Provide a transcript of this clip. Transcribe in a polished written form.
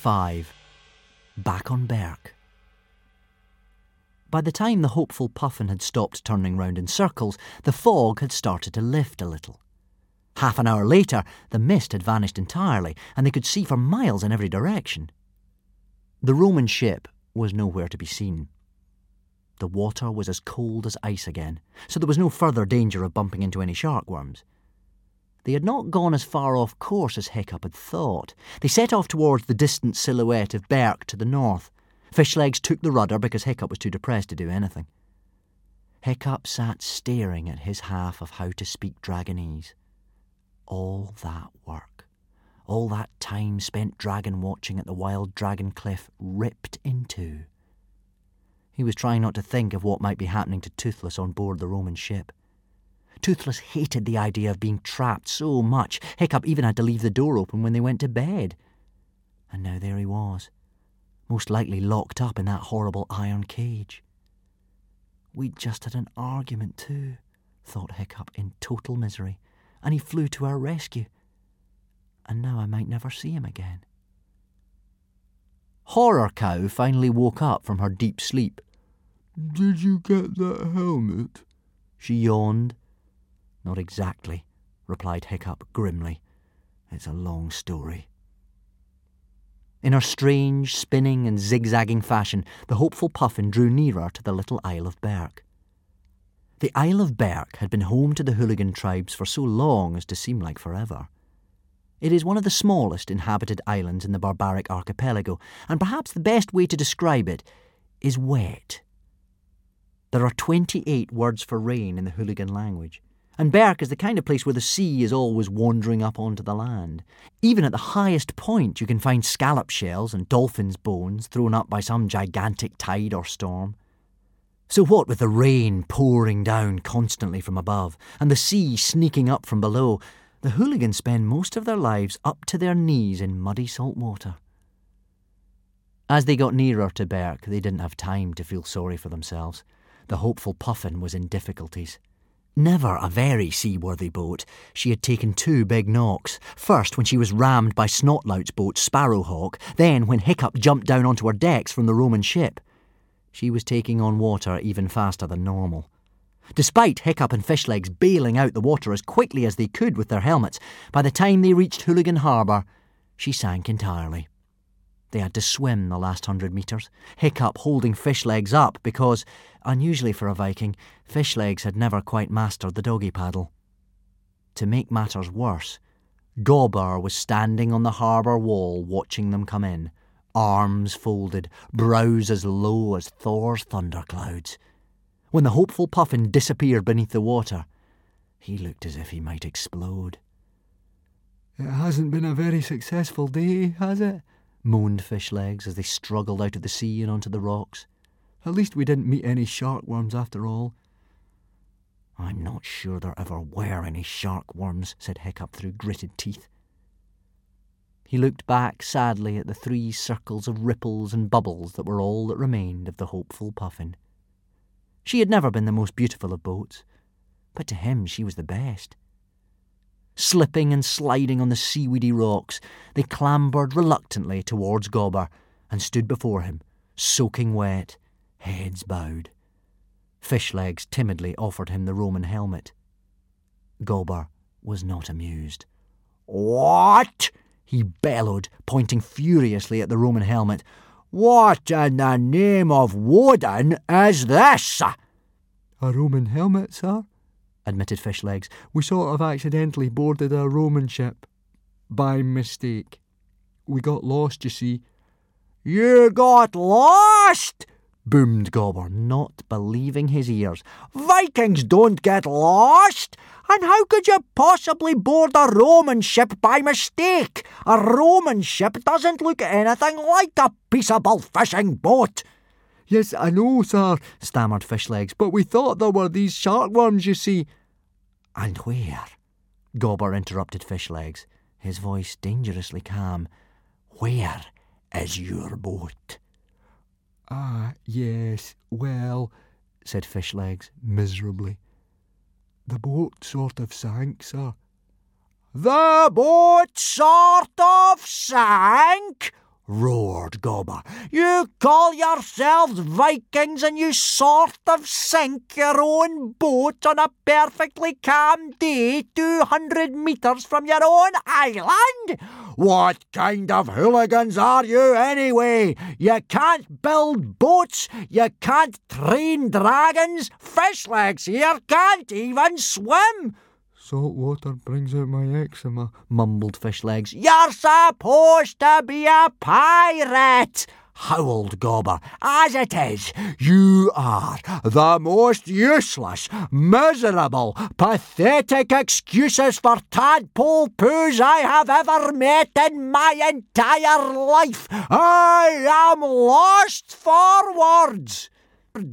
5. Back on Berk. By the time the hopeful Puffin had stopped turning round in circles, the fog had started to lift a little. Half an hour later, the mist had vanished entirely, and they could see for miles in every direction. The Roman ship was nowhere to be seen. The water was as cold as ice again, so there was no further danger of bumping into any shark-worms. They had not gone as far off course as Hiccup had thought. They set off towards the distant silhouette of Berk to the north. Fishlegs took the rudder because Hiccup was too depressed to do anything. Hiccup sat staring at his half of How to Speak Dragonese. All that work, all that time spent dragon watching at the Wild Dragon Cliff ripped in two. He was trying not to think of what might be happening to Toothless on board the Roman ship. Toothless hated the idea of being trapped so much, Hiccup even had to leave the door open when they went to bed. And now there he was, most likely locked up in that horrible iron cage. We'd just had an argument too, thought Hiccup in total misery, and he flew to our rescue. And now I might never see him again. Horror Cow finally woke up from her deep sleep. "Did you get that helmet?" She yawned. "Not exactly," replied Hiccup grimly. "It's a long story." In her strange, spinning and zigzagging fashion, the hopeful Puffin drew nearer to the little Isle of Berk. The Isle of Berk had been home to the hooligan tribes for so long as to seem like forever. It is one of the smallest inhabited islands in the barbaric archipelago, and perhaps the best way to describe it is wet. There are 28 words for rain in the hooligan language, and Berk is the kind of place where the sea is always wandering up onto the land. Even at the highest point you can find scallop shells and dolphins' bones thrown up by some gigantic tide or storm. So what with the rain pouring down constantly from above, and the sea sneaking up from below, the hooligans spend most of their lives up to their knees in muddy salt water. As they got nearer to Berk, they didn't have time to feel sorry for themselves. The hopeful Puffin was in difficulties. Never a very seaworthy boat, she had taken 2 big knocks. First when she was rammed by Snotlout's boat Sparrowhawk, then when Hiccup jumped down onto her decks from the Roman ship. She was taking on water even faster than normal. Despite Hiccup and Fishlegs bailing out the water as quickly as they could with their helmets, by the time they reached Hooligan Harbour, she sank entirely. They had to swim the last 100 metres, Hiccup holding Fishlegs up because, unusually for a Viking, Fishlegs had never quite mastered the doggy paddle. To make matters worse, Gobber was standing on the harbour wall watching them come in, arms folded, brows as low as Thor's thunderclouds. When the hopeful Puffin disappeared beneath the water, he looked as if he might explode. "It hasn't been a very successful day, has it?" moaned Fishlegs as they struggled out of the sea and onto the rocks. "At least we didn't meet any shark-worms after all." "I'm not sure there ever were any shark-worms," said Hiccup through gritted teeth. He looked back sadly at the 3 circles of ripples and bubbles that were all that remained of the hopeful Puffin. She had never been the most beautiful of boats, but to him she was the best. Slipping and sliding on the seaweedy rocks, they clambered reluctantly towards Gobber and stood before him, soaking wet, heads bowed. Fishlegs timidly offered him the Roman helmet. Gobber was not amused. "What?" he bellowed, pointing furiously at the Roman helmet. "What in the name of Woden is this?" "A Roman helmet, sir," admitted Fishlegs. "We sort of accidentally boarded a Roman ship. By mistake. We got lost, you see." "You got lost?" boomed Gobber, not believing his ears. "Vikings don't get lost! And how could you possibly board a Roman ship by mistake? A Roman ship doesn't look anything like a peaceable fishing boat." "Yes, I know, sir," stammered Fishlegs, "but we thought there were these shark-worms, you see." "And where?" Gobber interrupted Fishlegs, his voice dangerously calm. "Where is your boat?" "Ah, yes, well," said Fishlegs miserably. "The boat sort of sank, sir." "The boat sort of sank? roared Gobber. "You call yourselves Vikings and you sort of sink your own boat on a perfectly calm day 200 metres from your own island? What kind of hooligans are you anyway? You can't build boats, you can't train dragons, Fishlegs here can't even swim." "Salt water brings out my eczema," mumbled Fishlegs. "You're supposed to be a pirate," howled Gobber. "As it is, you are the most useless, miserable, pathetic excuses for tadpole poos I have ever met in my entire life. I am lost for words."